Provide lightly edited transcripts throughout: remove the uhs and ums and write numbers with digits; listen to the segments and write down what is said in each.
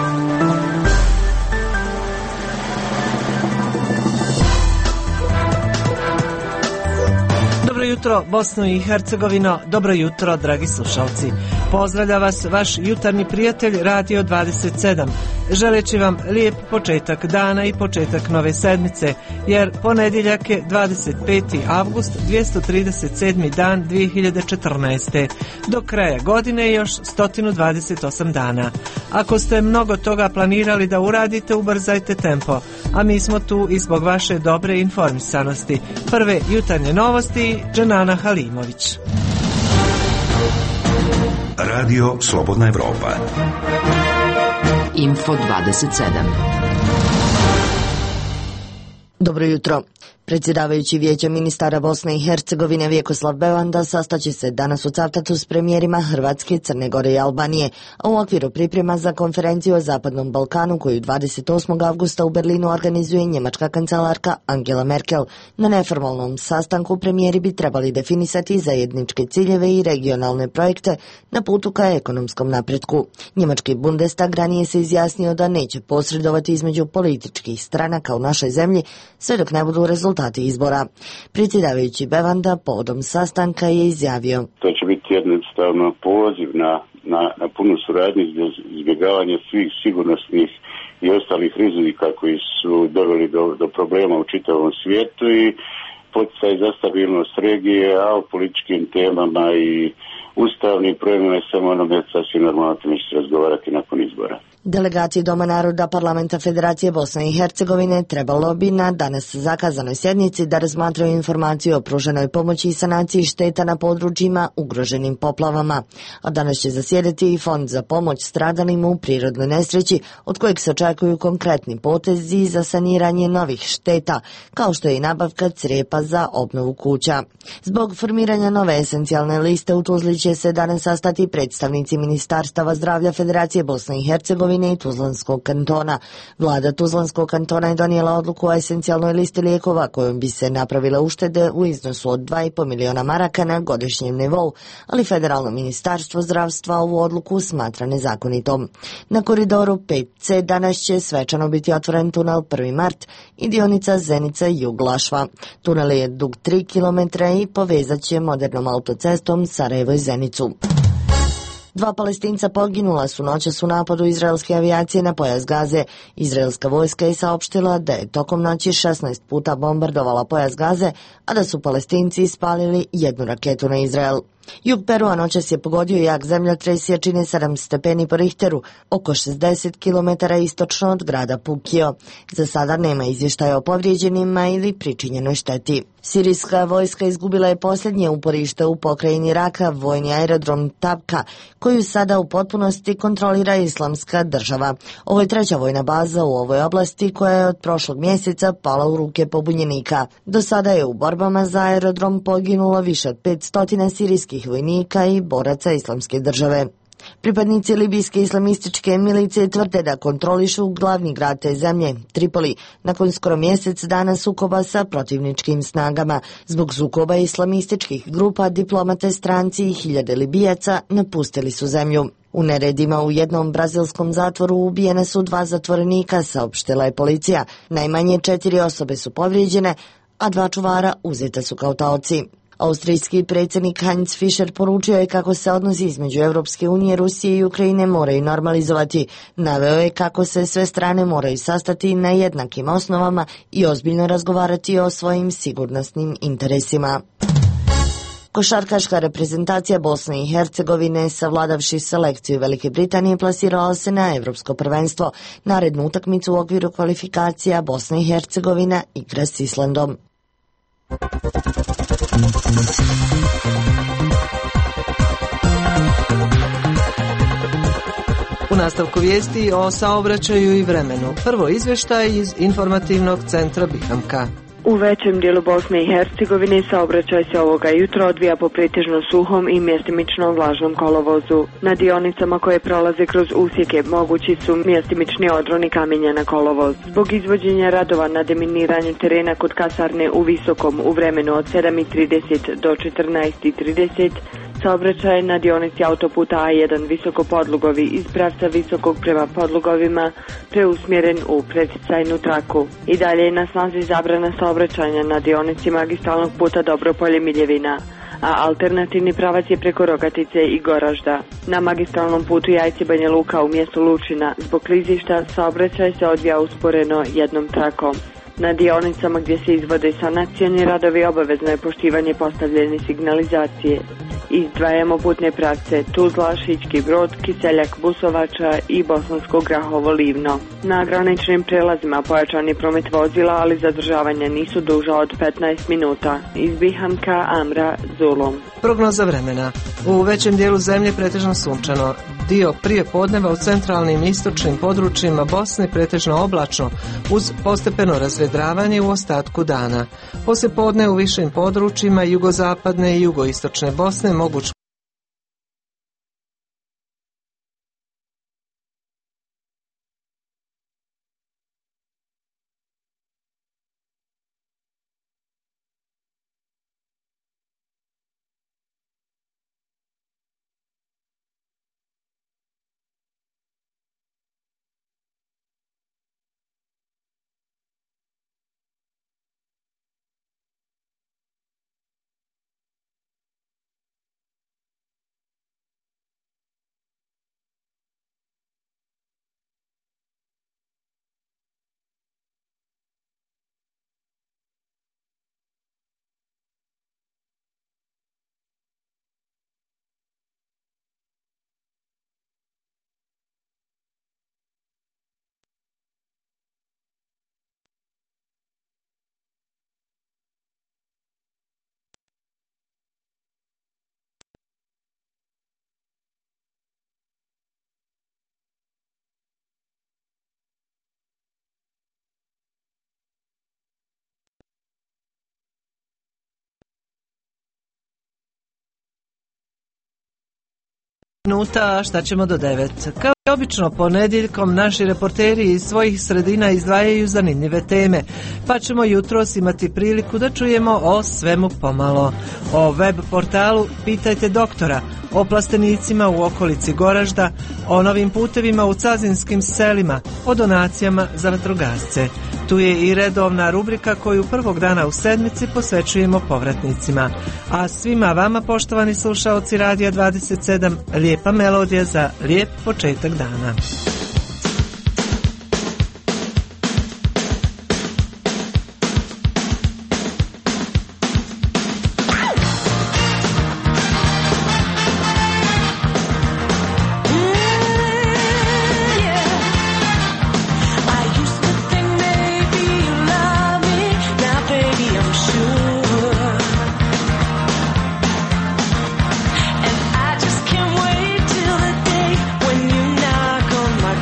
Dobro jutro, Bosno i Hercegovino, dobro jutro, dragi slušalci. Pozdravlja vas vaš jutarnji prijatelj Radio 27, želeći vam lijep početak dana i početak nove sedmice, jer ponedjeljak je 25. avgust, 237. dan 2014. Do kraja godine je još 128 dana. Ako ste mnogo toga planirali da uradite, ubrzajte tempo, a mi smo tu i zbog vaše dobre informisanosti. Prve jutarnje novosti, Dženana Halimović. Radio Slobodna Evropa. Info 27. Dobro jutro. Predsjedavajući Vijeća ministara Bosne i Hercegovine Vjekoslav Bevanda sastaće se danas u Cavtatu s premijerima Hrvatske, Crne Gore i Albanije, a u okviru priprema za konferenciju o Zapadnom Balkanu koju 28. avgusta u Berlinu organizuje njemačka kancelarka Angela Merkel. Na neformalnom sastanku premijeri bi trebali definisati zajedničke ciljeve i regionalne projekte na putu ka ekonomskom napretku. Njemački Bundestag ranije se izjasnio da neće posredovati između političkih stranaka u našoj zemlji sve dok ne budu rezultati izbora. Predsjedavajući Bevanda povodom sastanka je izjavio: To će biti jednostavno poziv na punu suradnju za izbjegavanje svih sigurnosnih i ostalih rizika koji su doveli do problema u čitavom svijetu i poticaj za stabilnost regije, a o političkim temama i ustavnim problemima je samo onome sasvim normalno će se razgovarati nakon izbora. Delegaciji Doma naroda Parlamenta Federacije Bosne i Hercegovine trebalo bi na danas zakazanoj sjednici da razmatraju informaciju o pruženoj pomoći i sanaciji šteta na područjima ugroženim poplavama. A danas će zasjedati i Fond za pomoć stradalim u prirodnoj nesreći, od kojeg se očekuju konkretni potezi za saniranje novih šteta, kao što je i nabavka crijepa za obnovu kuća. Zbog formiranja nove esencijalne liste u Tuzli će se danas sastati predstavnici Ministarstava zdravlja Federacije Bosne i Hercegovine i Tuzlanskog kantona. Vlada Tuzlanskog kantona je donijela odluku o esencijalnoj listi lijekova kojom bi se napravile uštede u iznosu od 2,5 miliona maraka na godišnjem nivou, ali Federalno ministarstvo zdravstva ovu odluku smatra nezakonitom. Na koridoru 5C danas će svečano biti otvoren tunel 1. mart i dionica Zenica-Juglašva. Tunel je dug 3 km i povezat će modernom autocestom Sarajevo i Zenicu. 2 Palestinca poginula su noćas u napadu izraelske avijacije na pojas Gaze. Izraelska vojska je saopštila da je tokom noći 16 puta bombardovala pojas Gaze, a da su Palestinci ispalili 1 raketu na Izrael. Jug Perua noćas je pogodio jak zemljotres jačine 7 stepeni po Richteru, oko 60 km istočno od grada Pukio. Za sada nema izvještaja o povrijeđenima ili pričinjenoj šteti. Sirijska vojska izgubila je posljednje uporište u pokrajini Raka, vojni aerodrom Tabka, koju sada u potpunosti kontrolira Islamska država. Ovo je 3. vojna baza u ovoj oblasti koja je od prošlog mjeseca pala u ruke pobunjenika. Do sada je u borbama za aerodrom poginulo više od 500 sirijskih vojnika i boraca Islamske države. Pripadnici libijske islamističke milicije tvrde da kontrolišu glavni grad te zemlje, Tripoli, nakon skoro mjesec dana sukoba sa protivničkim snagama. Zbog sukoba islamističkih grupa, diplomate, stranci i hiljade Libijaca napustili su zemlju. U neredima u jednom brazilskom zatvoru ubijene su 2 zatvorenika, saopštila je policija. Najmanje 4 osobe su povrijeđene, a 2 čuvara uzeta su kao taoci. Austrijski predsjednik Heinz Fischer poručio je kako se odnosi između Europske unije, Rusije i Ukrajine moraju normalizovati. Naveo je kako se sve strane moraju sastati na jednakim osnovama i ozbiljno razgovarati o svojim sigurnosnim interesima. Košarkaška reprezentacija Bosne i Hercegovine, savladavši selekciju Velike Britanije, plasirala se na Evropsko prvenstvo. Narednu utakmicu u okviru kvalifikacija Bosna i Hercegovina igra s Islandom. U nastavku vijesti o saobraćaju i vremenu. Prvo izvještaj iz informativnog centra Bihamka. U većem dijelu Bosne i Hercegovine saobraćaj se ovoga jutra odvija po pretežno suhom i mjestimično vlažnom kolovozu. Na dionicama koje prolaze kroz usjeke mogući su mjestimični odroni kamenja na kolovoz. Zbog izvođenja radova na deminiranju terena kod kasarne u Visokom u vremenu od 7:30 do 14:30 Saobraćaj na dionici autoputa A1 Visokopodlugovi iz pravca Visokog prema Podlugovima preusmjeren u preticajnu traku. I dalje je na snazi zabrana saobraćanja na dionici magistralnog puta Dobropolje-Miljevina, a alternativni pravac je preko Rogatice i Goražda. Na magistralnom putu Jajce-Banja Luka u mjestu Lučina zbog klizišta saobraćaj se odvija usporeno jednom trakom. Na dionicama gdje se izvode sanacioni radovi obavezno je poštivanje postavljene signalizacije. Izdvajamo putne pravce Tuzla, Šički Brod, Kiseljak, Busovača i Bosansko Grahovo-Livno. Na graničnim prelazima pojačan je promet vozila, ali zadržavanja nisu duža od 15 minuta. Iz Bihanka, Amra, Zulum. Prognoza vremena. U većem dijelu zemlje pretežno sunčano. Dio prije podneva u centralnim i istočnim područjima Bosne pretežno oblačno uz postepeno razvedravanje u ostatku dana. Poslije podne u višim područjima jugozapadne i jugoistočne Bosne moguć minuta, a šta ćemo do 9. Kao i obično ponedjeljkom naši reporteri iz svojih sredina izdvajaju zanimljive teme, pa ćemo jutros imati priliku da čujemo o svemu pomalo. O web portalu Pitajte doktora, o plastenicima u okolici Goražda, o novim putevima u cazinskim selima, o donacijama za vatrogasce. Tu je i redovna rubrika koju prvog dana u sedmici posvećujemo povratnicima. A svima vama, poštovani slušaoci Radija 27, lijepa melodija za lijep početak dana. And I just can't wait till the day when you knock on my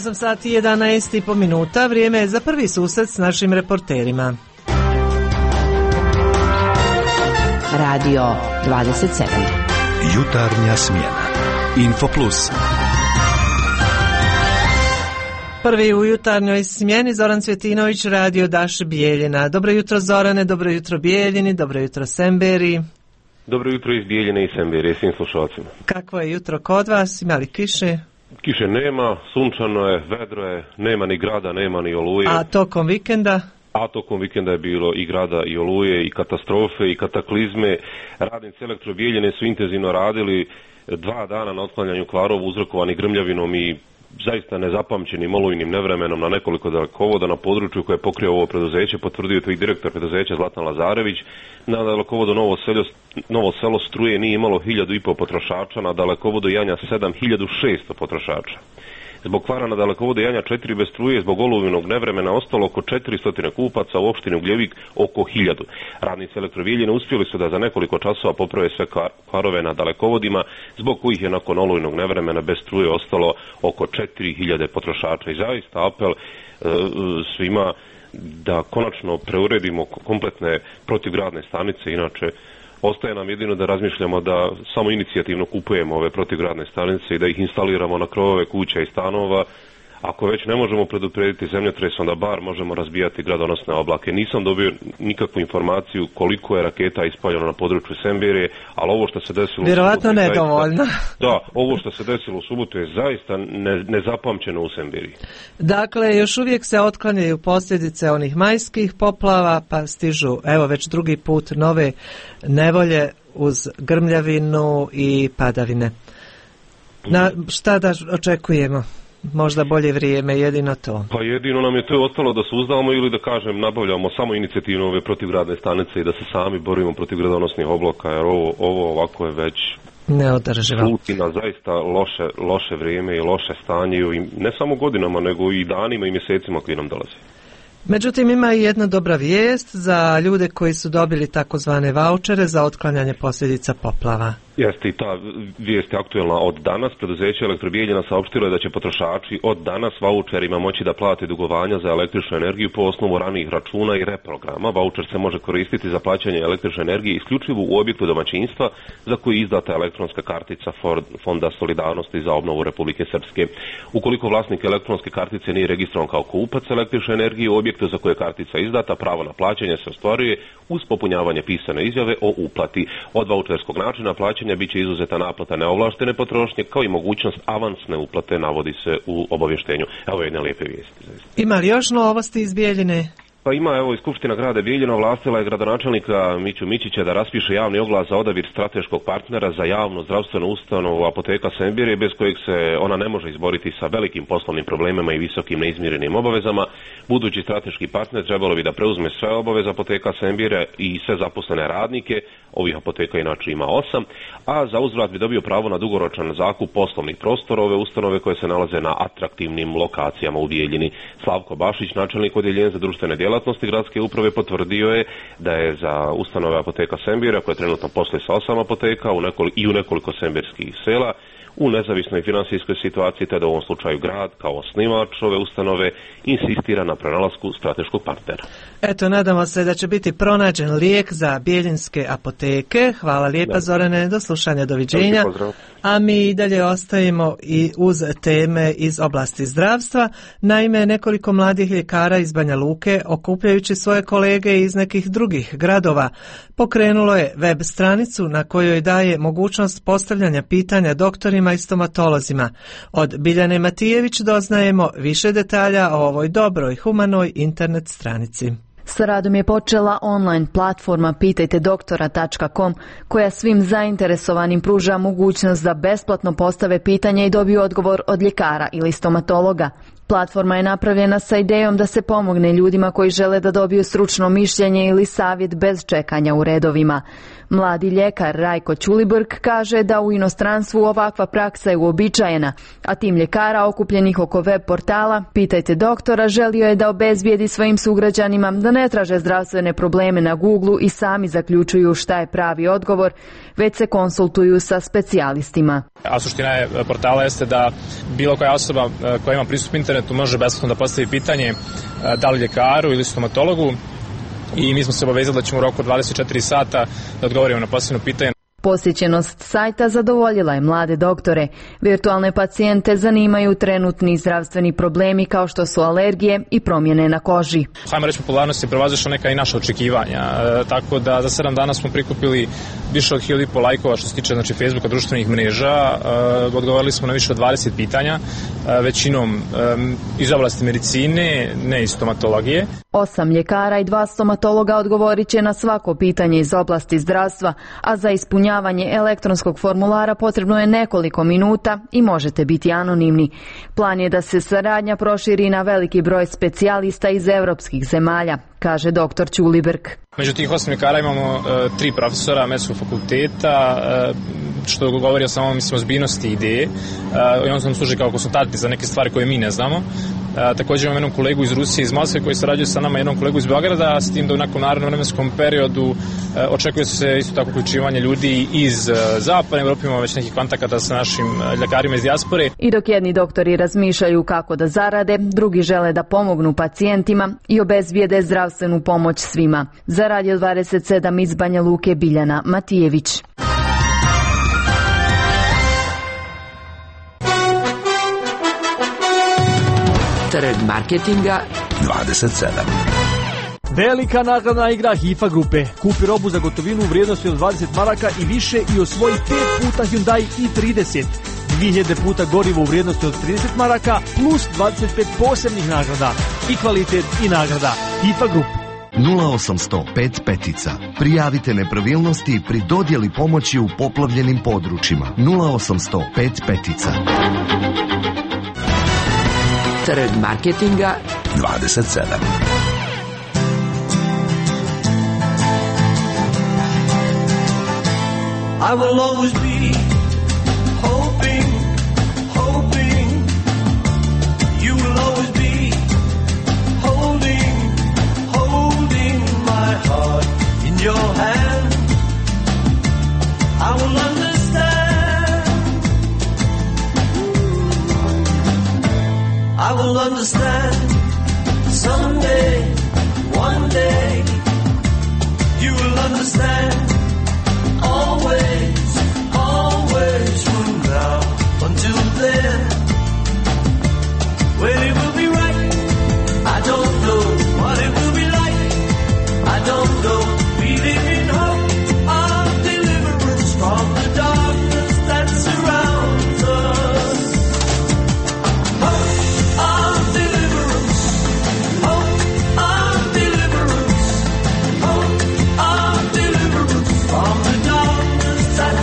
8 sati 11,5 minuta, vrijeme je za prvi susret s našim reporterima. Radio 27. Jutarnja smjena. Infoplus. Prvi u jutarnjoj smjeni Zoran Cvjetinović, radio Daš Bijeljina. Dobro jutro Zorane, dobro jutro Bijeljini, dobro jutro Semberi. Dobro jutro iz Bijeljine i Semberi, svim slušalcima. Kakvo je jutro kod vas, ima li kiše? Kiše nema, sunčano je, vedro je, nema ni grada, nema ni oluje. A tokom vikenda? A tokom vikenda je bilo i grada i oluje i katastrofe i kataklizme. Radnici Elektro Bijeljine su intenzivno radili 2 dana na otklanjanju kvarova uzrokovanih grmljavinom i zaista nezapamćenim olujnim nevremenom na nekoliko dalekovoda na području koje je pokrio ovo preduzeće, potvrdio to i direktor preduzeća Zlatan Lazarević. Na dalekovodu Novo Selo struje nije imalo 1.500 potrošača, na dalekovodu Janja 7.600 potrošača. Zbog kvara na dalekovodu Janja 4 bez struje, zbog oluvinog nevremena ostalo oko 400 kupaca, u opštini Ugljevik oko 1000. Radnici Elektrobijeljine uspjeli su da za nekoliko časova poprave sve kvarove na dalekovodima, zbog kojih je nakon oluvinog nevremena bez struje ostalo oko 4000 potrošača. I zaista apel svima da konačno preuredimo kompletne protivgradne stanice, inače ostaje nam jedino da razmišljamo da samo inicijativno kupujemo ove protivgradne stanice i da ih instaliramo na krovove kuća i stanova. Ako već ne možemo preduprediti zemljotres, onda bar možemo razbijati gradonosne oblake. Nisam dobio nikakvu informaciju koliko je raketa ispaljeno na području Semberije, ali ovo što se desilo vjerovatno nedovoljno. Da, ovo što se desilo u subotu je zaista nezapamćeno u Semberiji. Dakle, još uvijek se otklanjaju posljedice onih majskih poplava, pa stižu, evo već drugi put, nove nevolje uz grmljavinu i padavine. Šta da očekujemo? Možda bolje vrijeme, jedino to. Pa jedino nam je to ostalo da suzdamo ili da kažem nabavljamo samo inicijativno ove protivgradne stanice i da se sami borimo protiv gradonosnih oblaka, jer ovo ovako je već neodrživo. Rutina, zaista loše vrijeme i loše stanje i ne samo godinama nego i danima i mjesecima koji nam dolaze. Međutim, ima i jedna dobra vijest za ljude koji su dobili takozvane vaučere za otklanjanje posljedica poplava. Jeste, i ta vijest je aktuelna od danas. Preduzeće Elektrobijeljina saopštilo je da će potrošači od danas vaučerima moći da plate dugovanja za električnu energiju po osnovu ranijih računa i reprograma. Vaučer se može koristiti za plaćanje električne energije isključivo u objektu domaćinstva za koji je izdata elektronska kartica Fonda solidarnosti za obnovu Republike Srpske. Ukoliko vlasnik elektronske kartice nije registrovan kao kupac električne energije u objektu za koje je kartica izdata, pravo na plaćanje se ostvaruje uz popunjavanje pisane izjave o uplati. Od vaučerskog načina plaćanja biće izuzeta naplata neovlaštene potrošnje, kao i mogućnost avansne uplate, navodi se u obavještenju. Evo jedne lijepe vijesti. Ima li još novosti iz Bijeljine? Pa ima, evo, i Skupština grada Bijeljina ovlastila je gradonačelnika Miću Mićića da raspiše javni oglas za odabir strateškog partnera za javnu zdravstvenu ustanovu Apoteka Semberije, bez kojeg se ona ne može izboriti sa velikim poslovnim problemima i visokim neizmirenim obavezama. Budući strateški partner trebalo bi da preuzme sve obaveze Apoteka Semberije i sve zaposlene radnike, ovih apoteka inače ima 8, a za uzvrat bi dobio pravo na dugoročan zakup poslovnih prostora ove ustanove koje se nalaze na atraktivnim lokacijama u Bijeljini. Slavko Bašić, načelnik odjeljenja za društvene djelatnosti gradske uprave, potvrdio je da je za ustanove Apoteka Semberija, koja trenutno posluje sa 8 apoteka u nekoliko semberskih sela, u nezavisnoj finansijskoj situaciji, te da u ovom slučaju grad kao osnivač ove ustanove insistira na pronalasku strateškog partnera. Eto, nadamo se da će biti pronađen lijek za bijeljinske apoteke. Hvala lijepa, Zorane, do slušanja, doviđenja. A mi i dalje ostajemo i uz teme iz oblasti zdravstva. Naime, nekoliko mladih ljekara iz Banja Luke, okupljajući svoje kolege iz nekih drugih gradova, pokrenulo je web stranicu na kojoj daje mogućnost postavljanja pitanja doktorima i stomatolozima. Od Biljane Matijević doznajemo više detalja o ovoj dobroj, humanoj internet stranici. Sa radom je počela online platforma pitajtedoktora.com koja svim zainteresovanim pruža mogućnost da besplatno postave pitanja i dobiju odgovor od ljekara ili stomatologa. Platforma je napravljena sa idejom da se pomogne ljudima koji žele da dobiju stručno mišljenje ili savjet bez čekanja u redovima. Mladi ljekar Rajko Ćulibrk kaže da u inostranstvu ovakva praksa je uobičajena, a tim ljekara okupljenih oko web portala Pitajte doktora želio je da obezbijedi svojim sugrađanima da ne traže zdravstvene probleme na Googlu i sami zaključuju šta je pravi odgovor, već se konsultuju sa specijalistima. A suština je portala jeste da bilo koja osoba koja ima pristup internetu može besplatno da postavi pitanje da li ljekaru ili stomatologu i mi smo se obavezali da ćemo u roku 24 sata da odgovorimo na postavljeno pitanje. Posjećenost sajta zadovoljila je mlade doktore. Virtualne pacijente zanimaju trenutni zdravstveni problemi kao što su alergije i promjene na koži. Hajmo reći, popularnost je prevazišla neka i naša očekivanja, tako da za 7 dana smo prikupili više od 1500 lajkova što se tiče Facebooka, društvenih mreža, odgovorili smo na više od 20 pitanja, većinom iz oblasti medicine, ne iz stomatologije. 8 ljekara i 2 stomatologa odgovorit će na svako pitanje iz oblasti zdravstva, a za ispunjavanje elektronskog formulara potrebno je nekoliko minuta i možete biti anonimni. Plan je da se saradnja proširi na veliki broj specijalista iz evropskih zemalja, kaže dr. Ćulibrk. Među tih 8 ljekara imamo 3 profesora medicinskog fakulteta, što govori o samom ozbiljnosti ideje i on nam služi kao konsultanti za neke stvari koje mi ne znamo. Također imam jednom kolegu iz Rusije, iz Moskve koji sarađuje sa nama, jednom kolegu iz Beograda, s tim da u nekom narednom vremenskom periodu očekuje se isto tako uključivanje ljudi iz zapadne Evrope, imamo već nekih kontakata sa našim ljekarima iz dijaspore. I dok jedni doktori razmišljaju kako da zarade, drugi žele da pomognu pacijentima i obezbijede zdravstvenu pomoć svima. Za Radio 27 iz Banja Luke, Biljana Matijević. Trg marketinga 27. Velika nagradna igra HIFA grupe. Kupi robu za gotovinu u vrijednosti od 20 maraka i više i osvoji 5 puta Hyundai i30. 2000 puta gorivo u vrijednosti od 30 maraka plus 25 posebnih nagrada i kvalitet i nagrada. HIFA Group. 0805 petica. Prijavite nepravilnosti pri dodjeli pomoći u poplavljenim područjima. 0805 petica. Trg marketinga 27. I will always be hoping, hoping. You will always be holding, holding my heart in your hand. I will understand. I will understand someday, one day. You will understand. Always, always from now until then. When it will be right, I don't know. What it will be like, I don't know. We live in hope of deliverance from the darkness that surrounds us. Hope of deliverance, hope of deliverance, hope of deliverance from the darkness that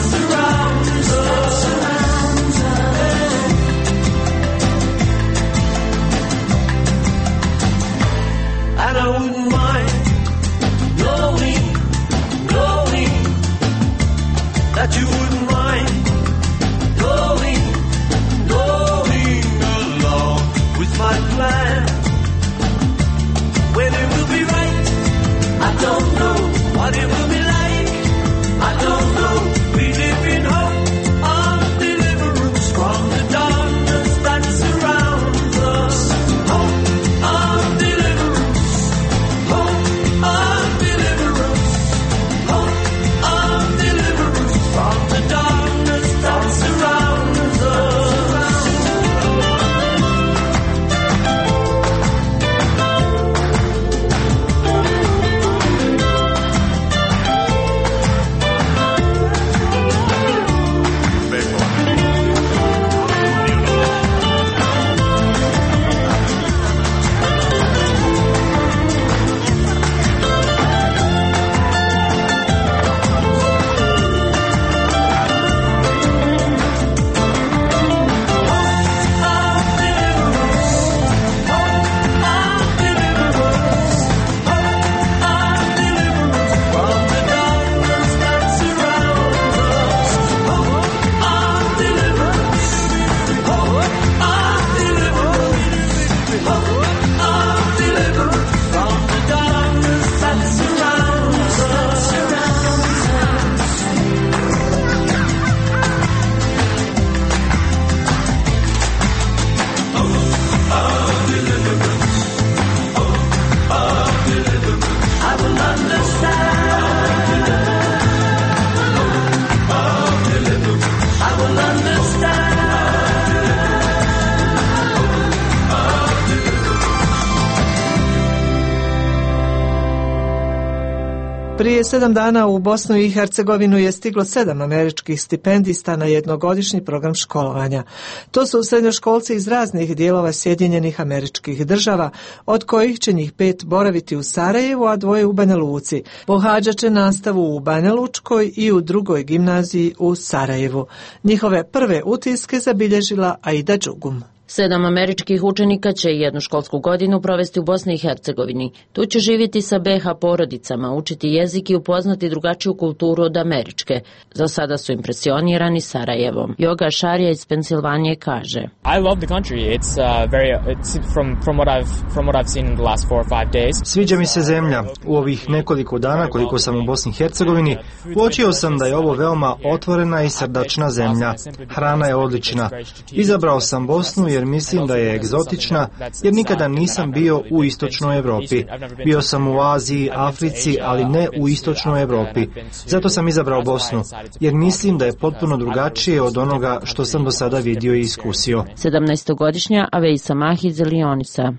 Prije 7 dana u Bosnu i Hercegovinu je stiglo 7 američkih stipendista na jednogodišnji program školovanja. To su srednjoškolci iz raznih dijelova Sjedinjenih Američkih Država, od kojih će njih 5 boraviti u Sarajevu, a 2 u Banja Luci. Pohađat će nastavu u Banja Lučkoj i u drugoj gimnaziji u Sarajevu. Njihove prve utiske zabilježila Aida Đugum. 7 američkih učenika će jednu školsku godinu provesti u Bosni i Hercegovini. Tu će živjeti sa BH porodicama, učiti jezik i upoznati drugačiju kulturu od američke. Za sada su impresionirani Sarajevom. Yoga Šarija iz Pensilvanije kaže: I love the country. It's from what I've seen in the last 4 or 5 days. Sviđa mi se zemlja. U ovih nekoliko dana koliko sam u Bosni i Hercegovini, uočio sam da je ovo veoma otvorena i srdačna zemlja. Hrana je odlična. Izabrao sam Bosnu jer mislim da je egzotična, jer nikada nisam bio u istočnoj Europi. Bio sam u Aziji, Africi, ali ne u istočnoj Europi. Zato sam izabrao Bosnu, jer mislim da je potpuno drugačije od onoga što sam do sada vidio i iskusio. 17-godišnja Aveisa Mahi iz Lionisa.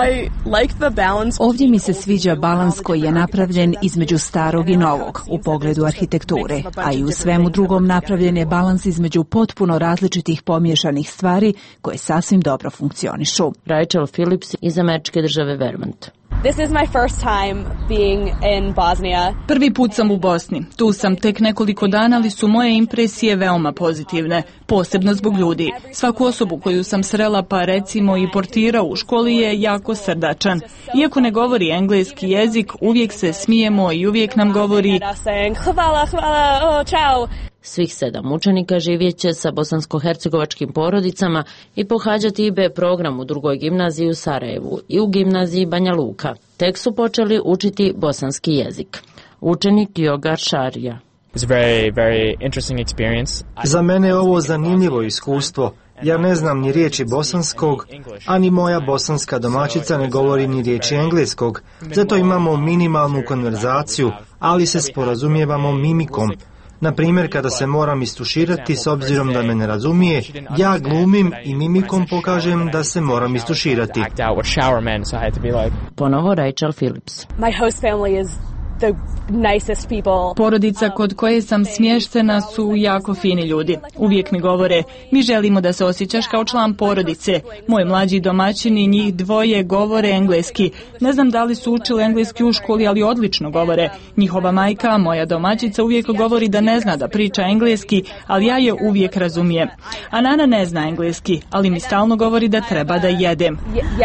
Ovdje mi se sviđa balans koji je napravljen između starog i novog u pogledu arhitekture, a i u svemu drugom napravljen je balans između potpuno različitih pomiješanih stvari koje sasvim dobro funkcionišu. Rachel Phillips iz američke države Vermont. This is my first time being in Bosnia. Prvi put sam u Bosni. Tu sam tek nekoliko dana, ali su moje impresije veoma pozitivne, posebno zbog ljudi. Svaku osobu koju sam srela, pa recimo i portira u školi, je jako srdačan. Iako ne govori engleski jezik, uvijek se smijemo i uvijek nam govori hvala, čao. Svih 7 učenika živjet će sa bosansko-hercegovačkim porodicama i pohađati IB program u drugoj gimnaziji u Sarajevu i u gimnaziji Banja Luka. Tek su počeli učiti bosanski jezik. Učenik Yoga Šarija. Za mene je ovo zanimljivo iskustvo. Ja ne znam ni riječi bosanskog, a ni moja bosanska domaćica ne govori ni riječi engleskog. Zato imamo minimalnu konverzaciju, ali se sporazumijevamo mimikom. Na primjer, kada se moram istuširati s obzirom da me ne razumije, ja glumim i mimikom pokažem da se moram istuširati. Ponovo Rachel Phillips. My host family is the nicest people. Porodica kod koje sam smještena su jako fini ljudi. Uvijek mi govore: mi želimo da se osjećaš kao član porodice. Moji mlađi domaćini, njih 2 govore engleski. Ne znam da li su učili engleski u školi, ali odlično govore. Njihova majka, moja domaćica, uvijek govori da ne zna da priča engleski, ali ja je uvijek razumijem. A Nana ne zna engleski, ali mi stalno govori da treba da jedem.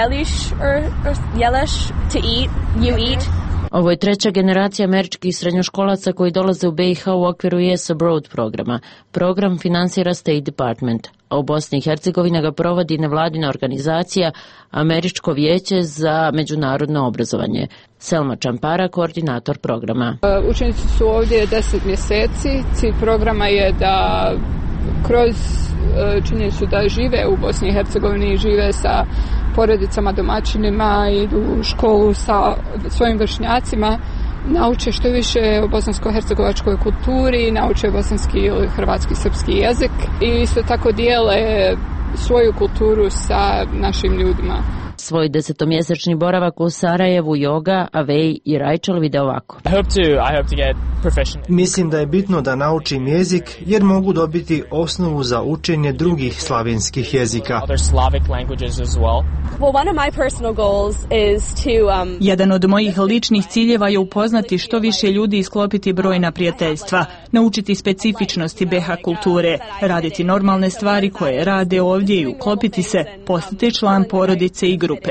Jeleš to eat, you eat. Ovo je 3. generacija američkih srednjoškolaca koji dolaze u BiH u okviru Yes Abroad programa. Program finansira State Department, a u Bosni i Hercegovini ga provodi nevladina organizacija Američko vijeće za međunarodno obrazovanje. Selma Čampara, koordinator programa. Učenici su ovdje 10 mjeseci. Cilj programa je da kroz činjenicu da žive u Bosni i Hercegovini i žive sa porodicama, domaćinima, idu u školu sa svojim vršnjacima, nauče što više o bosansko-hercegovačkoj kulturi, nauče bosanski ili hrvatski, srpski jezik i isto tako dijele svoju kulturu sa našim ljudima. Svoj 10-mjesečni boravak u Sarajevu Yoga, Avej i Rachel vide ovako. Mislim da je bitno da naučim jezik jer mogu dobiti osnovu za učenje drugih slavenskih jezika. Jedan od mojih ličnih ciljeva je upoznati što više ljudi i sklopiti brojna prijateljstva, naučiti specifičnosti BiH kulture, raditi normalne stvari koje rade ovdje i uklopiti se, postati član porodice i grupe.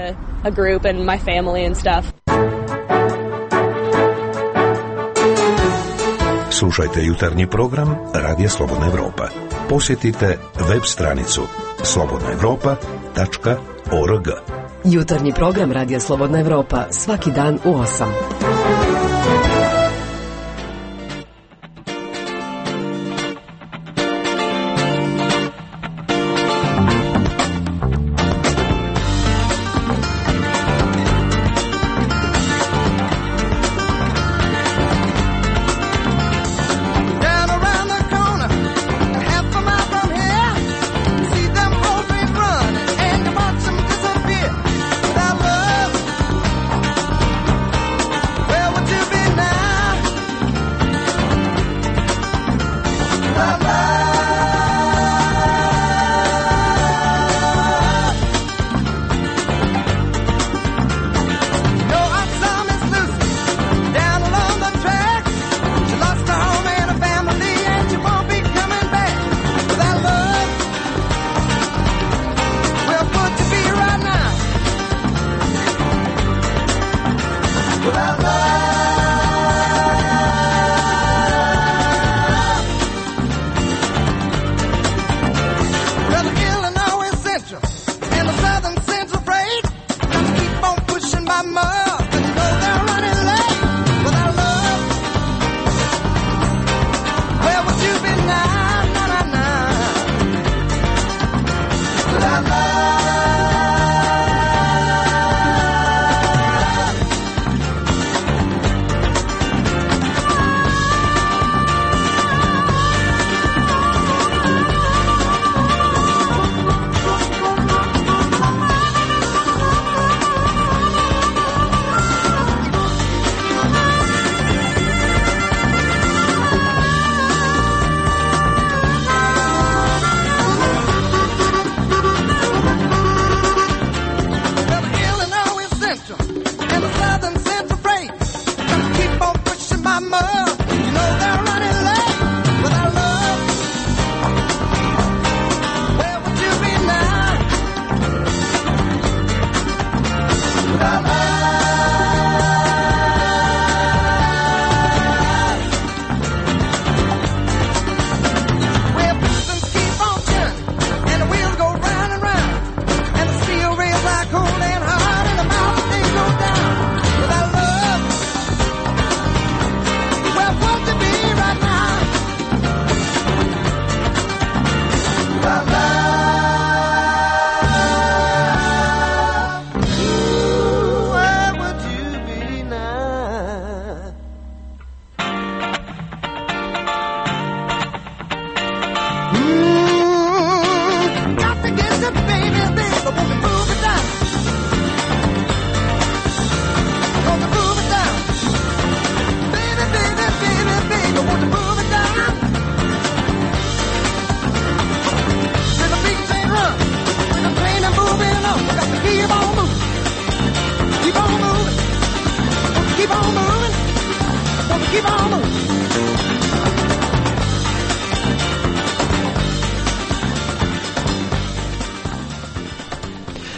Slušajte jutarnji program Radija Slobodna Evropa. Posjetite web stranicu slobodnaevropa.org. Jutarnji program Radija Slobodna Evropa svaki dan u 8. Well,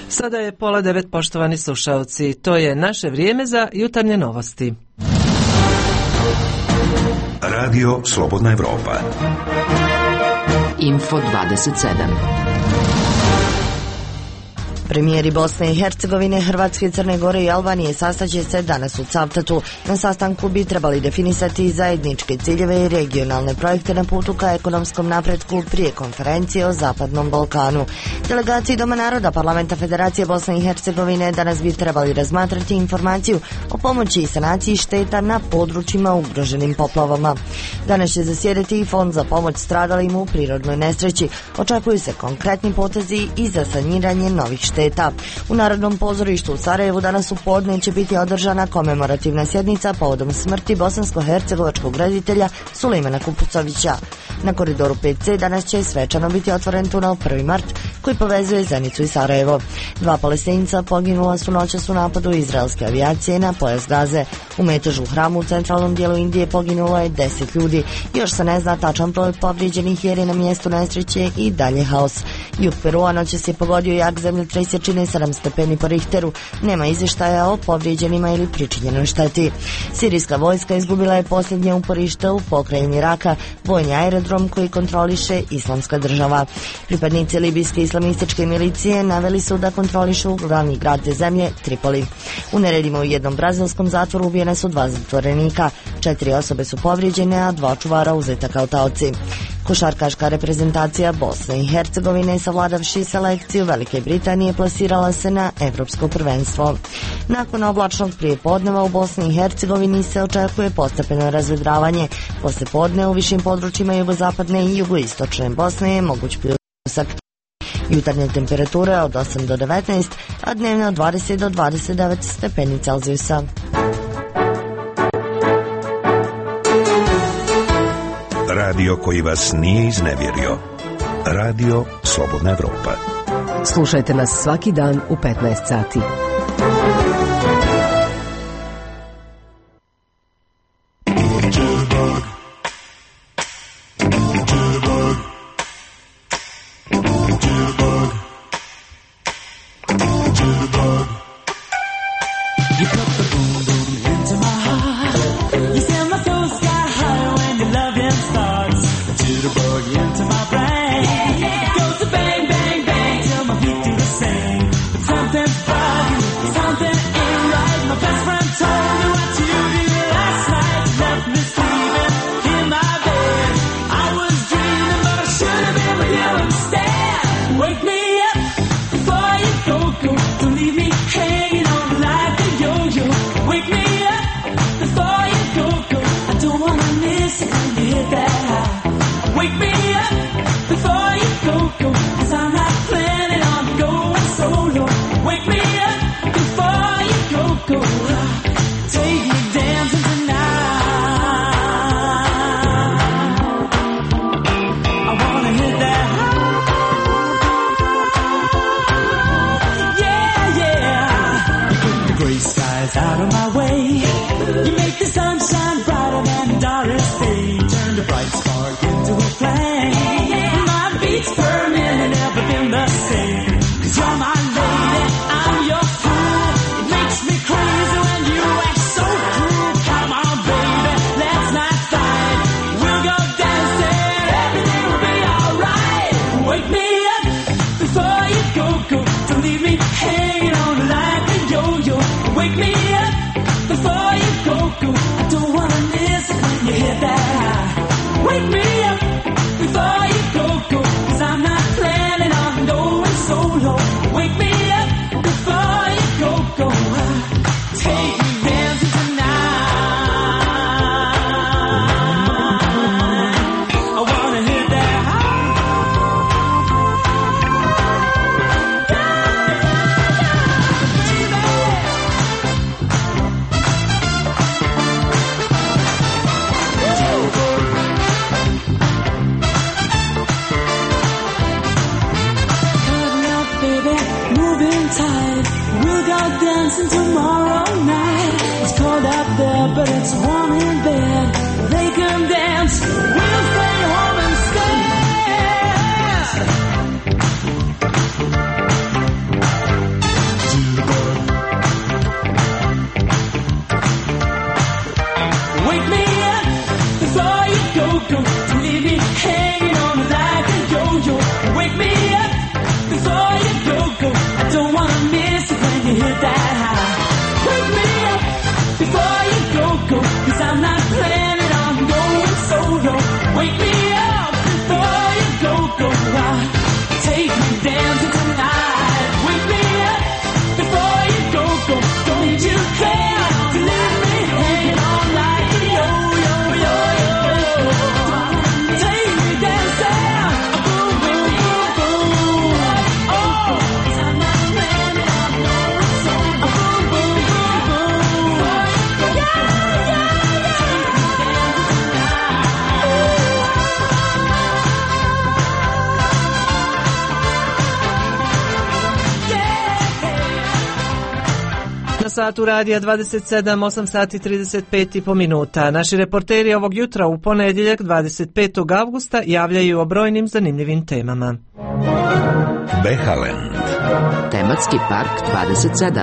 Sada je 8:30, poštovani slušalci. To je naše vrijeme za jutarnje novosti. Radio Slobodna Evropa. Info 27. Premijeri Bosne i Hercegovine, Hrvatske, Crne Gore i Albanije sastaće se danas u Cavtatu. Na sastanku bi trebali definisati zajedničke ciljeve i regionalne projekte na putu ka ekonomskom napretku prije konferencije o Zapadnom Balkanu. Delegaciji Doma naroda Parlamenta Federacije Bosne i Hercegovine danas bi trebali razmatrati informaciju o pomoći i sanaciji šteta na područjima ugroženim poplavama. Danas će zasjedati i Fond za pomoć stradalim u prirodnoj nesreći. Očekuju se konkretni potezi i za saniranje novih šteta. U Narodnom pozorištu u Sarajevu danas u podne će biti održana komemorativna sjednica povodom smrti bosansko-hercegovačkog reditelja Sulejmana Kupucovića. Na koridoru 5C danas će svečano biti otvoren tunel 1. mart koji povezuje Zenicu i Sarajevo. 2 Palestinca poginula su noćas u napadu izraelske avijacije na pojas Gaze. U metežu u hramu u centralnom dijelu Indije poginulo je 10 ljudi. Još se ne zna tačan broj povrijeđenih jer je na mjestu nesreće i dalje haos. Jug Perua noćas je pogodio jak zemljotres jačine 7 stepeni po Richteru. Nema izvještaja o povrijeđenima ili pričinjenoj šteti. Sirijska vojska izgubila je posljednje uporište u pokrajini Raka, vojni aerodrom koji kontroliše Islamska država. Pripadnici libijske islamističke milicije naveli su da kontrolišu glavni grad te zemlje, Tripoli. U neredima u jednom brazilskom zatvoru ubijene su 2 zatvorenika. 4 osobe su povrijeđene, a 2 čuvara uzeta kao taoci. Košarkaška reprezentacija Bosne i Hercegovine, savladavši selekciju Velike Britanije, plasirala se na Evropsko prvenstvo. Nakon oblačnog prijepodneva u Bosni i Hercegovini se očekuje postepeno razvedravanje. Posle podne u višim područjima jugozapadne i jugoistočne Bosne je moguć pljusak. Jutarnje temperature od 8 do 19, a dnevne od 20 do 29 stepeni Celzijusa. Radio koji vas nije iznevjerio. Radio Slobodna Evropa. Slušajte nas svaki dan u 15 sati. satu radija 27, 8 sati 35 i po minuta. Naši reporteri ovog jutra u ponedjeljak 25. avgusta javljaju o brojnim zanimljivim temama. Behalen. Tematski park 27.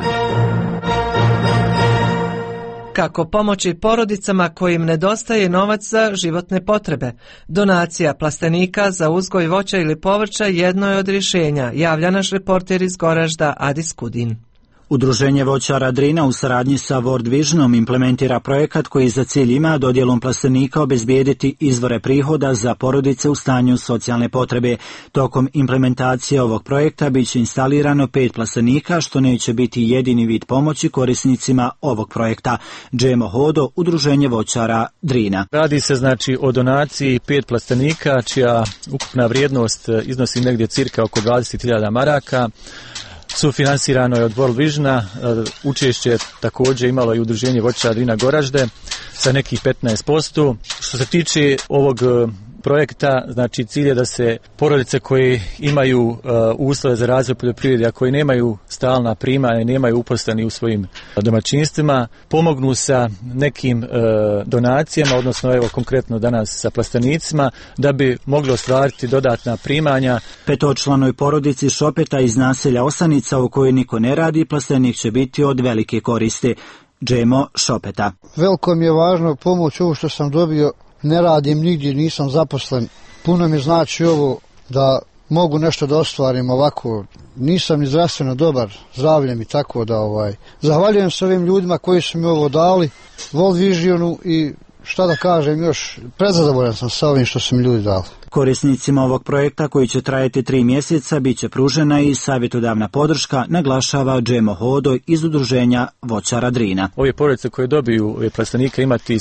Kako pomoći porodicama kojim nedostaje novac za životne potrebe. Donacija plastenika za uzgoj voća ili povrća jedno je od rješenja, javlja naš reporter iz Goražda Adis Kudin. Udruženje voćara Drina u saradnji sa World Visionom implementira projekat koji za cilj ima dodjelom plastenika obezbijediti izvore prihoda za porodice u stanju socijalne potrebe. Tokom implementacije ovog projekta bit će instalirano 5 plastenika, što neće biti jedini vid pomoći korisnicima ovog projekta. Džemo Hodo, Udruženje voćara Drina. Radi se znači o donaciji 5 plastenika, čija ukupna vrijednost iznosi negdje cirka oko 20.000 maraka. Sufinansirano je od World Visiona, učešće također imalo i Udruženje voćara Drina Goražde sa nekih 15%. Što se tiče ovog projekta, znači cilj je da se porodice koje imaju uslove za razvoj poljoprivrede, a koji nemaju stalna primanja i nemaju uposleni u svojim domaćinstvima, pomognu sa nekim donacijama, odnosno evo konkretno danas sa plastenicima, da bi mogli ostvariti dodatna primanja. Petočlanoj porodici Šopeta iz naselja Osanica u kojoj niko ne radi, plastenik će biti od velike koriste. Džemo Šopeta. Veliko mi je važno pomoć ovo što sam dobio. Ne radim nigdje, nisam zaposlen. Puno mi znači ovo da mogu nešto da ostvarim ovako. Nisam ni zdravstveno dobar, zdravljem i tako da Zahvaljujem se ovim ljudima koji su mi ovo dali, World Visionu i šta da kažem još, prezadovoljan sam sa ovim što su mi ljudi dali. Korisnicima ovog projekta koji će trajati 3 mjeseca bit će pružena i savjetodavna podrška, naglašava Džemo Hodo iz Udruženja voćara Drina. Ove porodice koje dobiju plastenike imati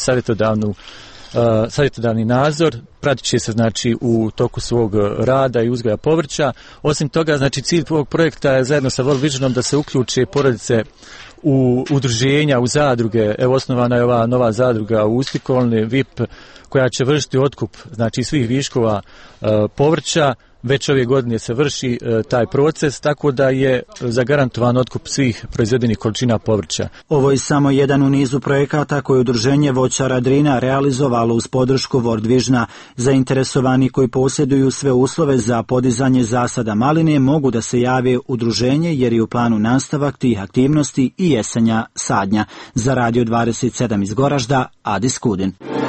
savjetodavni nadzor, pratit će se znači u toku svog rada i uzgoja povrća. Osim toga, znači cilj ovog projekta je zajedno sa World Visionom da se uključe porodice u udruženja, u zadruge. Evo osnovana je ova nova zadruga u Ustikolni, VIP, koja će vršiti otkup znači svih viškova povrća. Već ove godine se vrši taj proces, tako da je zagarantovan otkup svih proizvedenih količina povrća. Ovo je samo jedan u nizu projekata koje Udruženje voćara Drina realizovalo uz podršku World Visiona. Zainteresovani koji posjeduju sve uslove za podizanje zasada maline mogu da se jave udruženje jer je u planu nastavak tih aktivnosti i jesenja sadnja. Za Radio 27 iz Goražda, Adis Kudin.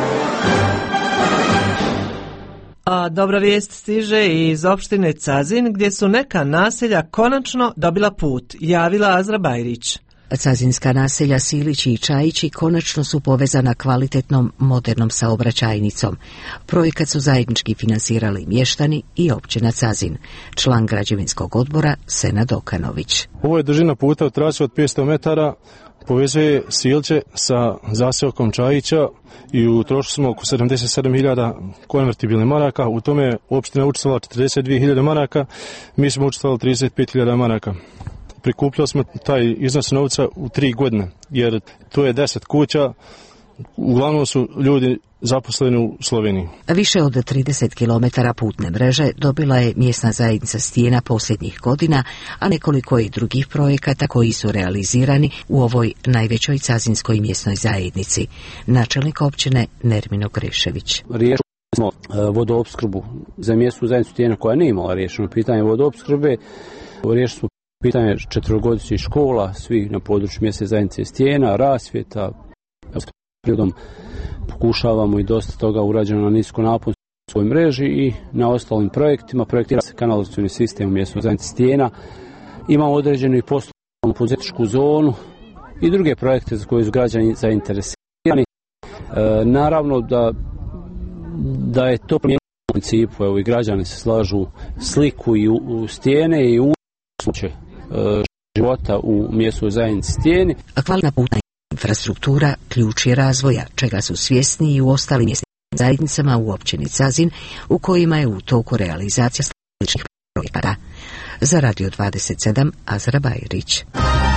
A dobra vijest stiže iz opštine Cazin, gdje su neka naselja konačno dobila put, javila Azra Bajrić. Cazinska naselja Silići i Čajići konačno su povezana kvalitetnom modernom saobraćajnicom. Projekat su zajednički finansirali mještani i općina Cazin. Član građevinskog odbora Senad Okanović. Ovo je dužina puta u traci od 500 metara, povezuje Silče sa zaseokom Čajića i utrošili smo oko 77.000 konvertibilnih maraka. U tome opština učestvovala 42.000 maraka, mi smo učestvovali 35.000 maraka. Prikupljali smo taj iznos novca u 3 godine, jer to je 10 kuća, uglavnom su ljudi zaposleni u Sloveniji. Više od 30 km putne mreže dobila je mjesna zajednica Stijena posljednjih godina, a nekoliko i drugih projekata koji su realizirani u ovoj najvećoj cazinskoj mjesnoj zajednici. Načelnik općine Nermino Grešević. Riješili smo vodoopskrbu za mjesnu zajednicu Stijena koja nije imala riješeno pitanje vodoopskrbe. Riješili smo pitanje 4-godišnjih škola, svih na području mjesne zajednice Stijena, rasvjeta. Prirodom pokušavamo i dosta toga urađeno na niskonaponskoj mreži i na ostalim projektima. Projektira se kanalizacioni sistem u mjesnoj zajednici Stijena. Imamo određenu i poslovnu poduzetničku zonu i druge projekte za koje su građani zainteresirani. Naravno da je to promijenjeno u principu. Evo i građani se slažu sliku i u Stijene i u slučaju života u mjesnoj zajednici Stijeni. Kvalitna putna infrastruktura ključ je razvoja, čega su svjesni i u ostalim mjesnim zajednicama u općini Cazin, u kojima je u toku realizacija sličnih projekata. Za Radio 27, Azra Bajrić.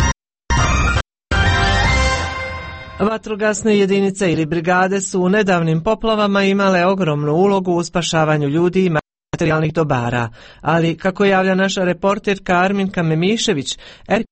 Vatrogasne jedinice ili brigade su u nedavnim poplavama imale ogromnu ulogu u spašavanju ljudi i materijalnih dobara, ali kako javlja naša reporterka Arminka Memišević,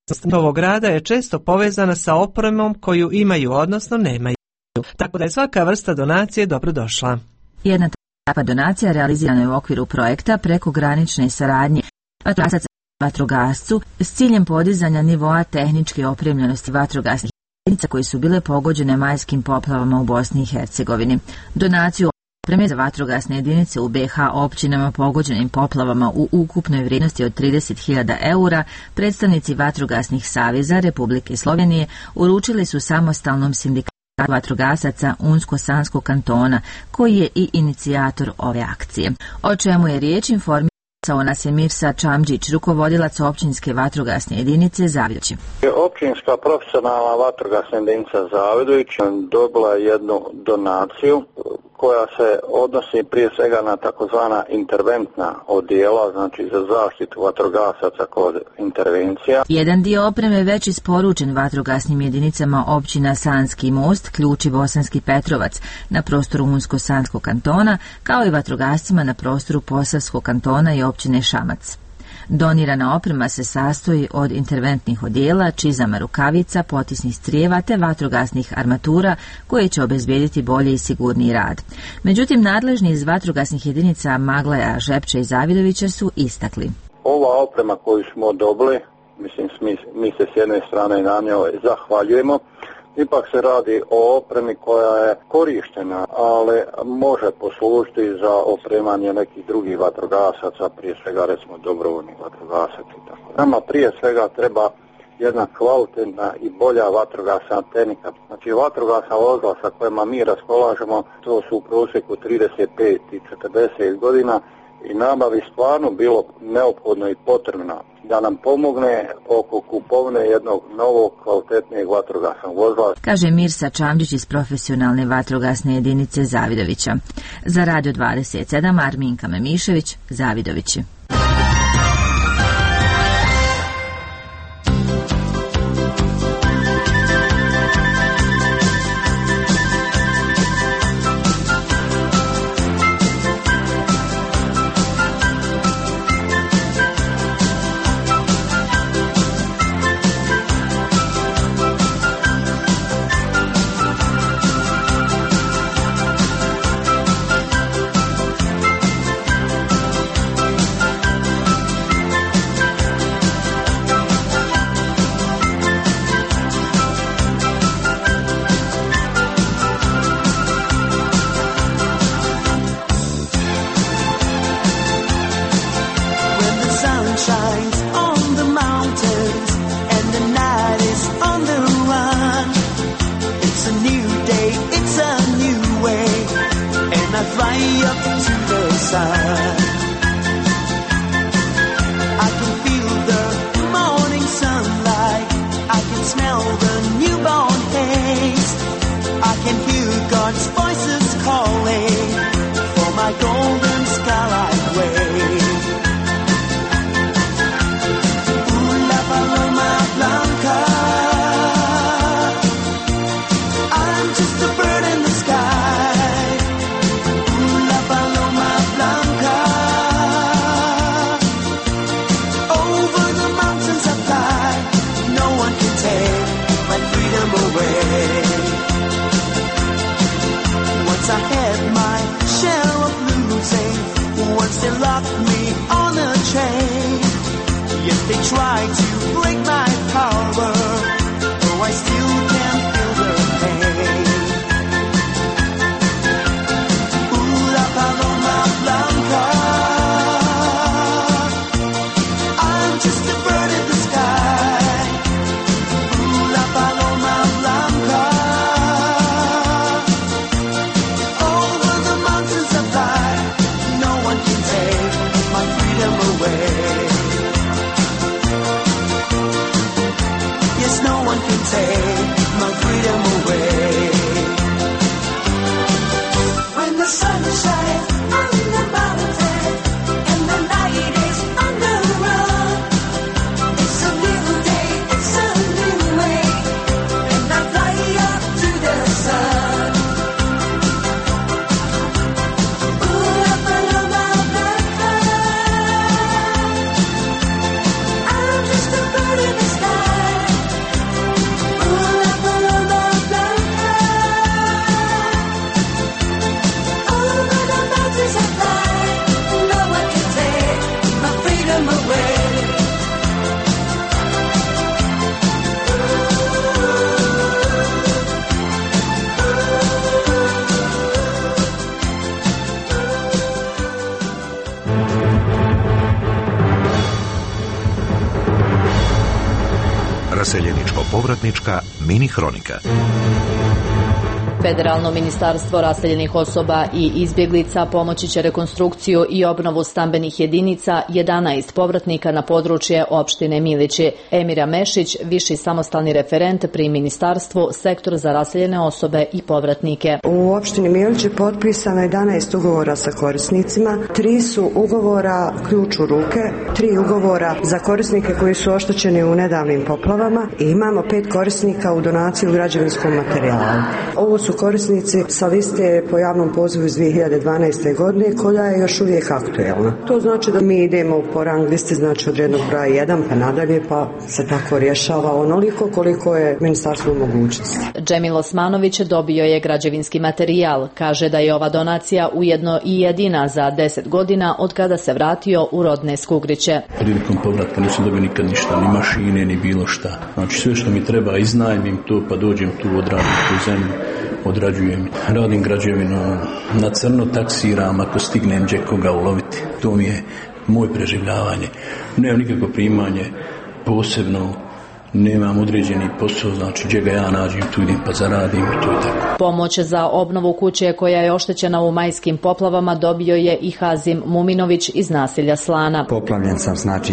Ovog rada je često povezana sa opremom koju imaju, odnosno nemaju. Tako da je svaka vrsta donacije dobrodošla. Jedna takva donacija realizirana je u okviru projekta prekogranične saradnje vatrogasaca vatrogascu s ciljem podizanja nivoa tehničke opremljenosti vatrogasnih jedinica koji su bile pogođene majskim poplavama u Bosni i Hercegovini. Donaciju opreme za vatrogasne jedinice u BiH općinama pogođenim poplavama u ukupnoj vrijednosti od 30.000 eura predstavnici vatrogasnih saveza Republike Slovenije uručili su samostalnom sindikatu vatrogasaca Unsko-Sanskog kantona, koji je i inicijator ove akcije. O čemu je riječ informisao nas je Mirsa Čamđić, rukovodilac općinske vatrogasne jedinice Zavidović. Općinska profesionalna vatrogasna jedinica Zavidović dobila jednu donaciju koja se odnosi prije svega na takozvana interventna odjela, znači za zaštitu vatrogasaca kod intervencija. Jedan dio opreme već isporučen vatrogasnim jedinicama općina Sanski Most, Ključ i Bosanski Petrovac na prostoru Unsko-Sanskog kantona, kao i vatrogascima na prostoru Posavskog kantona i općine Šamac. Donirana oprema se sastoji od interventnih odjela, čizama rukavica, potisnih strijeva te vatrogasnih armatura koje će obezbijediti bolji i sigurniji rad. Međutim, nadležni iz vatrogasnih jedinica Maglaja, Žepča i Zavidovića su istakli. Ova oprema koju smo dobili, mislim mi se s jedne strane na njoj zahvaljujemo, ipak se radi o opremi koja je korištena, ali može poslužiti za opremanje nekih drugih vatrogasaca, prije svega recimo dobrovoljnih vatrogasaca. Nama prije svega treba jedna kvalitetna i bolja vatrogasna tehnika. Znači vatrogasna vozila sa kojima mi raspolažemo, to su u prosjeku 35 i 40 godina i nama bi stvarno bilo neophodno i potrebno da nam pomogne oko kupovine jednog novog kvalitetnijeg vatrogasnog vozila. Kaže Mirsa Čamđić iz profesionalne vatrogasne jedinice Zavidovića. Za Radio 27 Arminka Memišević, Zavidovići. Raseljeničko-povratnička mini hronika. Federalno ministarstvo raseljenih osoba i izbjeglica pomoći će rekonstrukciju i obnovu stambenih jedinica 11 povratnika na područje opštine Milići. Emira Mešić, viši samostalni referent pri ministarstvu, sektor za raseljene osobe i povratnike. U opštini Milići potpisano 11 ugovora sa korisnicima, 3 su ugovora ključ u ruke, 3 ugovora za korisnike koji su oštećeni u nedavnim poplavama i imamo 5 korisnika u donaciju građevinskom materijalu. Ovo su korisnici sa liste po javnom pozivu iz 2012. godine koja je još uvijek aktuelna. To znači da mi idemo po rang listi, znači od rednog broja 1 pa nadalje, pa se tako rješava onoliko koliko je ministarstvo mogućnosti. Džemil Osmanović dobio je građevinski materijal. Kaže da je ova donacija ujedno i jedina za 10 godina od kada se vratio u rodne Skugriće. Prilikom povratka nisam dobio nikad ništa, ni mašine, ni bilo šta. Znači sve što mi treba iznajmim to, pa dođem tu, odradim tu zemlju, odrađujem, radim građevinu, na crno taksiram ako stignem gdje koga uloviti. To mi je moje preživljavanje. Nemam nikakvo primanje posebno, nemam određeni posao, znači gdje ga ja nađem, tu idem pa zaradim i to je tako. Pomoć za obnovu kuće koja je oštećena u majskim poplavama dobio je i Hazim Muminović iz naselja Slana. Poplavljen sam, znači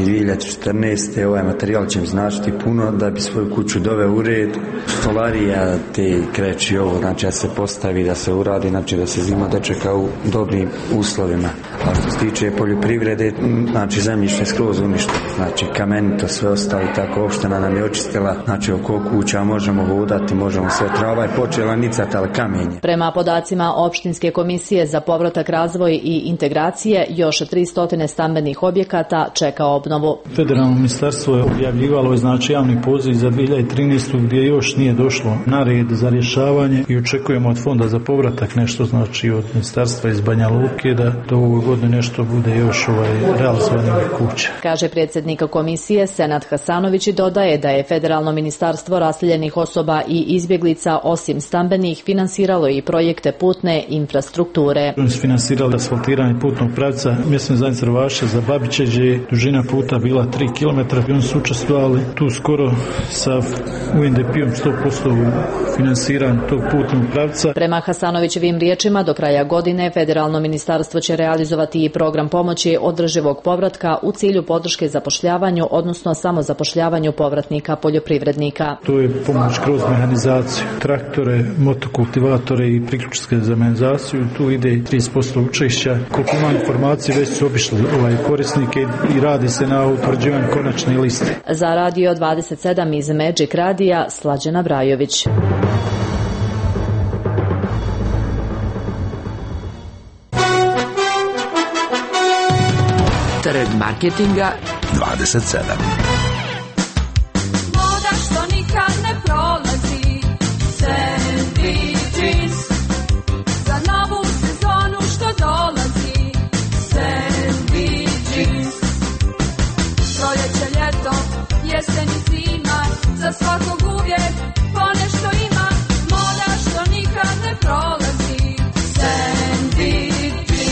2014. Ovaj materijal će mi značiti puno da bi svoju kuću doveo u red. Stolarija, te kreći ovo, znači da se postavi, da se uradi, znači da se zima dočeka u dobrim uslovima. A što se tiče poljoprivrede, znači zemljište skroz uništeno, znači kamenito sve ostalo, tako opština nam je očistila, znači oko kuća možemo vodati, možemo sve, trava je počela nicati, ali kamenje. Prema podacima Opštinske komisije za povratak, razvoj i integracije, još 300 stambenih objekata čeka obnovu. Federalno ministarstvo je objavljivalo znači javni poziv za 2013. gdje još nije došlo na red za rješavanje i očekujemo od Fonda za povratak nešto, znači od ministarstva iz Banja Luke da do ovog godine nešto bude još realizovanje kuća. Kaže predsjednik komisije Senad Hasanović i dodaje da je Federalno ministarstvo raseljenih osoba i izbjeglica osim stambenih finansiralo i projekte putne infrastrukture. Oni su finansirali asfaltiranje putnog pravca mjesne zajednice Rovaša za Babiće, gdje je dužina puta bila 3 km i oni su učestvovali tu skoro sa UNDP-om 100% u finansiranju tog putnog pravca. Prema Hasanovićevim riječima, do kraja godine Federalno ministarstvo će realizovati i program pomoći održivog povratka u cilju podrške zapošljavanju, odnosno samozapošljavanju povratnika poljoprivrednika. To je pomoć kroz mehanizaciju, traktore, motokultivatore i priključke za mehanizaciju. Tu ide 30% učešća. Koliko ima informacije, već su obišli korisnike i radi se na utvrđivanju konačne liste. Za Radio 27 iz Magic Radija, Slađana Brajović. Trg marketinga 27. Moda što nikad ne prolazi, sandwiches. Za novu sezonu što dolazi, sandwiches. Proljeće, ljeto, jesen i zima, za svakog uvijek ponešto ima. Moda što nikad ne prolazi, sandwiches.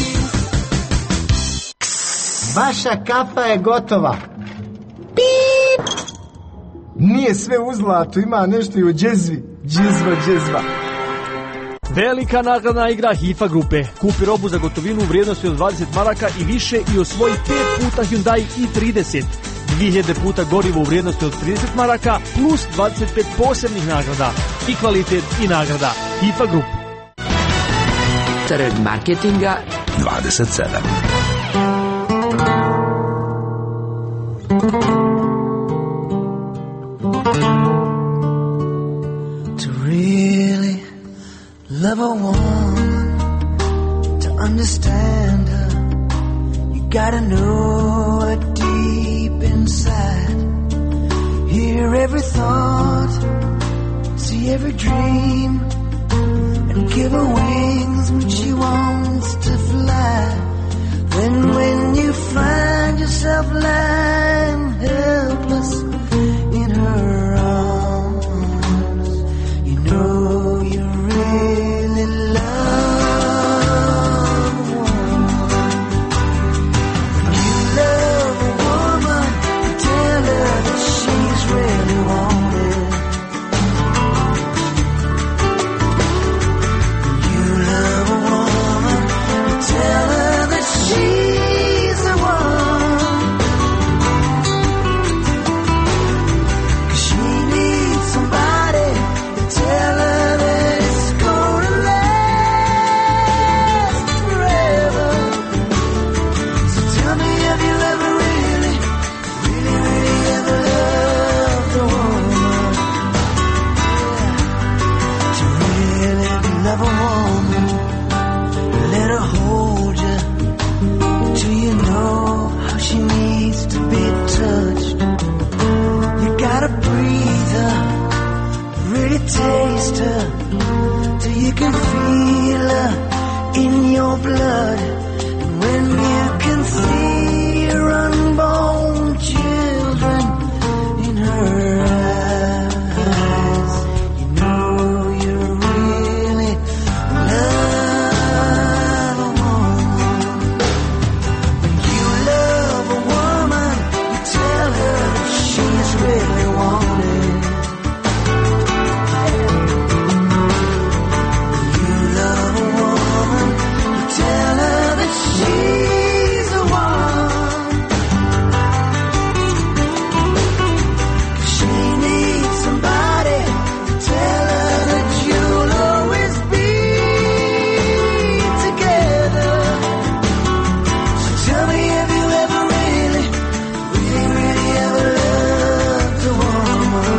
Vaša kafa je gotova. Pip! Nije sve u zlatu, ima nešto i u džezvi. Džezva. Velika nagradna igra HIFA grupe. Kupi robu za gotovinu u vrijednosti od 20 maraka i više i osvoji 5 puta Hyundai i30. 2000 puta gorivo u vrijednosti od 30 maraka plus 25 posebnih nagrada. I kvalitet i nagrada. HIFA grup. Trg marketinga 27. To really love a woman, to understand her, you gotta know her deep inside. Hear every thought, see every dream, and give her wings when she wants to fly. Then when you find yourself lying helpless in her arms, you know you really love a woman. When you love a woman, you tell her that she's really wrong. your blood. And when you can see your unborn children in her eyes, you know you really love a woman. When you love a woman, you tell her that she's really wanted. Tell her that she's the one. She needs somebody to tell her that you'll always be together. So tell me, have you ever really, really, really ever loved a woman?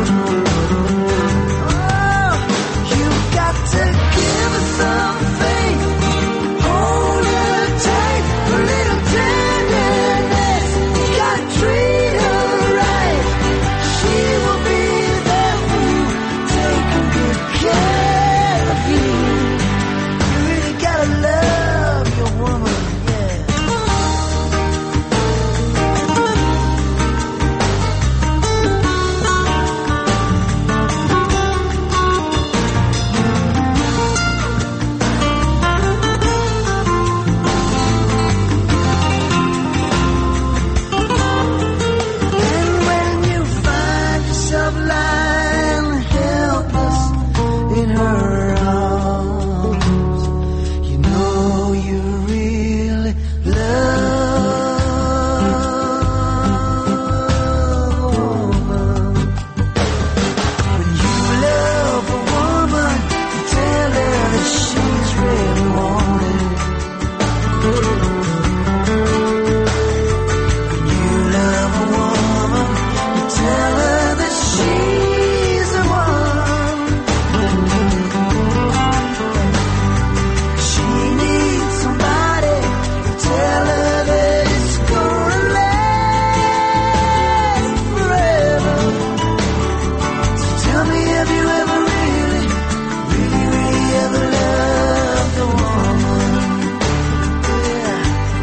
Oh, you've got to give her something. Hold her tight, a little tenderness. You gotta treat her right. She will be there for you, taking good care of you. You really gotta love your woman, yeah. And when you find yourself lying helpless in her arms, you know you really love a woman. When you love a woman, you tell her that she's really wanted. When you love a woman, you tell her that she's the one. She needs somebody to tell her that it's gonna last forever. So tell me, have you ever really, really, really ever loved a woman? Yeah.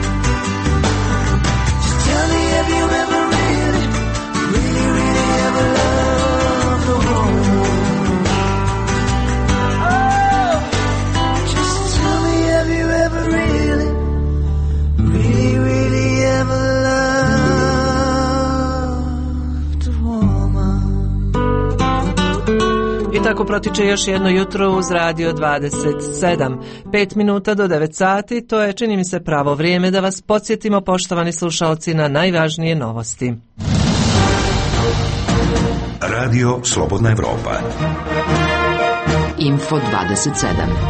Just tell me, have you ever really, really, really ever loved a woman? Oh, just tell me, have you ever really, really, really ever loved a woman? I tako protiče još jedno jutro uz Radio 27. 5 minuta do 9 sati, to je, čini mi se, pravo vrijeme da vas podsjetimo, poštovani slušalci, na najvažnije novosti. Radio Slobodna Evropa. Info 27.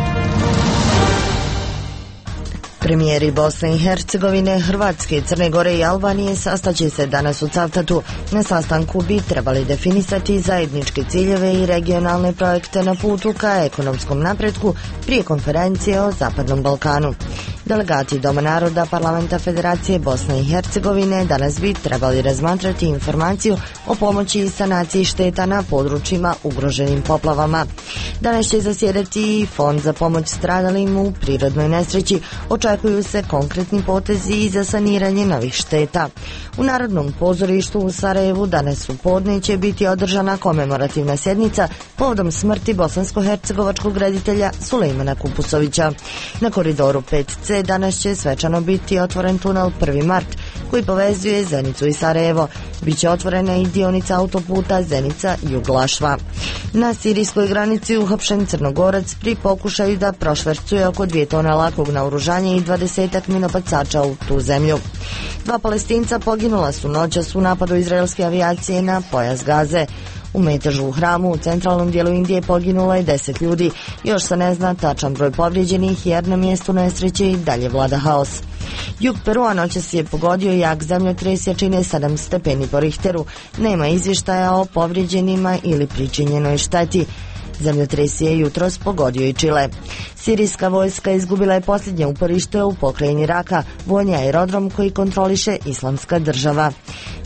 Premijeri Bosne i Hercegovine, Hrvatske, Crne Gore i Albanije sastaće se danas u Cavtatu. Na sastanku bi trebali definisati zajedničke ciljeve i regionalne projekte na putu ka ekonomskom napretku prije konferencije o Zapadnom Balkanu. Delegati Doma naroda Parlamenta Federacije Bosne i Hercegovine danas bi trebali razmatrati informaciju o pomoći i sanaciji šteta na područjima ugroženim poplavama. Danas će zasjedati i Fond za pomoć stradalim u prirodnoj nesreći. Očekuju se konkretni potezi i za saniranje novih šteta. U Narodnom pozorištu u Sarajevu danas u podne će biti održana komemorativna sjednica povodom smrti bosansko-hercegovačkog reditelja Sulejmana Kupusovića. Na koridoru 5C danas će svečano biti otvoren tunel 1. mart koji povezuje Zenicu i Sarajevo. Biće otvorena i dionica autoputa Zenica-Juglašva. Na sirijskoj granici uhapšen Crnogorac pri pokušaju da prošvercuje oko 2 tone lakog naoružanja i 20 minobacača u tu zemlju. 2 Palestinca poginula su noćas u napadu izraelske avijacije na pojas Gaze. U metežu u Hramu u centralnom dijelu Indije poginulo je 10 ljudi. Još se ne zna tačan broj povrijeđenih jer na mjestu nesreće i dalje vlada haos. Jug Perua noćas je pogodio jak zemljotres jačine 7 stepeni po Richteru. Nema izvještaja o povrijeđenima ili pričinjenoj šteti. Zemljotres je jutros pogodio i Čile. Sirijska vojska izgubila je posljednje uporište u pokrajini Raka, vojni aerodrom koji kontroliše Islamska država.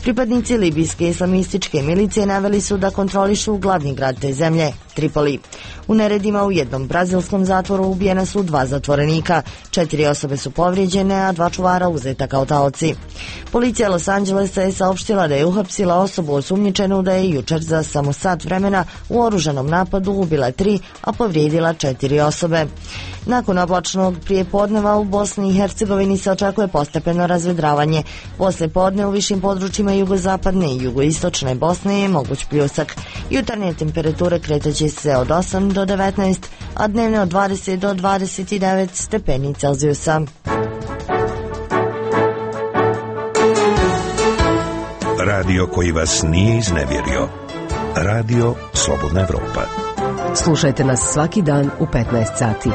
Pripadnici libijske islamističke milicije naveli su da kontrolišu glavni grad te zemlje, Tripoli. U neredima u jednom brazilskom zatvoru ubijena su 2 zatvorenika, 4 osobe su povrijeđene, a 2 čuvara uzeta kao taoci. Policija Los Angelesa je saopštila da je uhapsila osobu osumnjičenu da je jučer za samo sat vremena u oružanom napadu ubila 3, a povrijedila 4 osobe. Nakon oblačnog prijepodneva u Bosni i Hercegovini se očekuje postepeno razvedravanje. Posle podne u višim područjima jugozapadne i jugoistočne Bosne je moguć pljusak. Jutarnje temperature kretaće se od 8 do 19, a dnevne od 20 do 29 stepeni Celzijusa. Radio koji vas nije iznevjerio. Radio Slobodna Evropa. Slušajte nas svaki dan u 15 sati.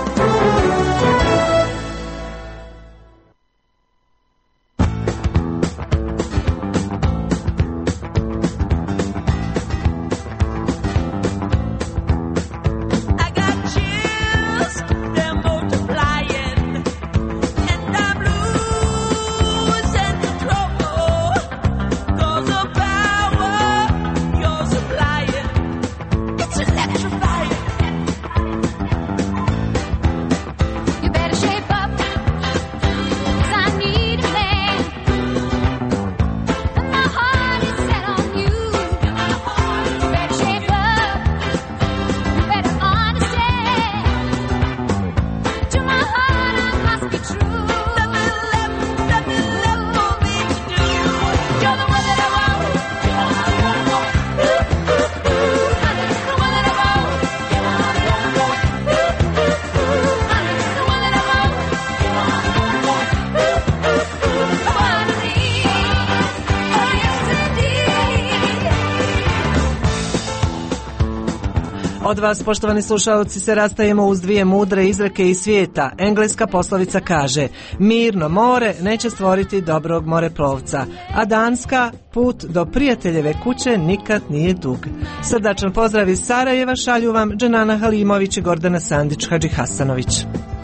Od vas, poštovani slušalci, se rastajemo uz 2 mudre izreke iz svijeta. Engleska poslovica kaže: mirno more neće stvoriti dobrog moreplovca, a danska: put do prijateljeve kuće nikad nije dug. Srdačan pozdrav iz Sarajeva šalju vam Dženana Halimović i Gordana Sandić Hadžihasanović.